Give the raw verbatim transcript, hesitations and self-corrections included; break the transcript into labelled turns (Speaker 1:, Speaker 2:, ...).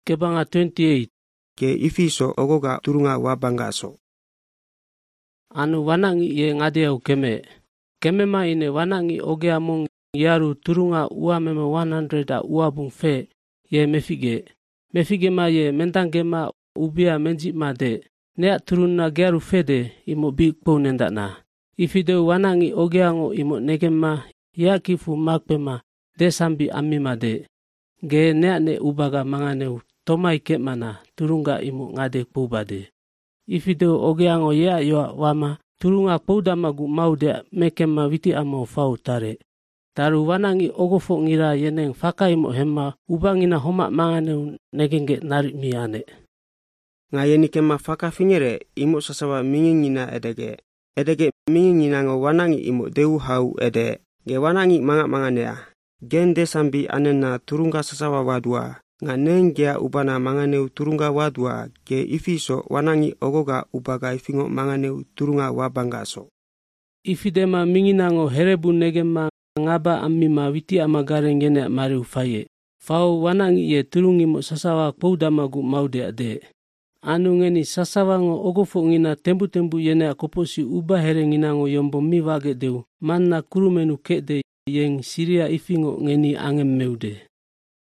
Speaker 1: Kebanga twenty-eight.
Speaker 2: Ke ifiso ogoga turunga wabangaso.
Speaker 1: Anu wanangi ye ngadeu keme. Keme ma ine wanangi oge among yaru turunga uamema one hundred a uabung fe ye mefige. Mefige ma ye mentangge ma ubia menji ma de. Nea turuna geru fede imo big ponenda na. Ifideu wanangi ogeango imo negema ya kifu makpema desambi amima de. Ge nea ne ubaga manganeu tomai kemana turunga imo ngade pubade. Ifideu ogeango ya yoa wama turunga poudamagu maude mekema witi amo fau tare. Taru wanangi ogofo ngira yeneng faka imo hema ubangina homa manganeu negenge narik miane.
Speaker 2: Ngayeni kema faka fingere imo sasawa mingingina edege. Edege mingingina ngo wanangi imo deu hau ede. Ge wanangi manga manganea. Gen desambi anena turunga sasawa wadua. Nga nengia ubana manganeu turunga wadua. Ge ifiso wanangi ogoga ubaga ifingo manganeu turunga wabangaso.
Speaker 1: Ifidema minginango herebu negema ngaba amima witi amagare ngene mari ufaye. Fau wanangi ye turungi mo sasawa poudamagu maude ade. Anu ngeni sasawango ogofo ngina tembu-tembu yene akoposi uba here nginango yombo mi wage deu. Manna kurumenu kede yeng Siria ifingo ngeni angem meude.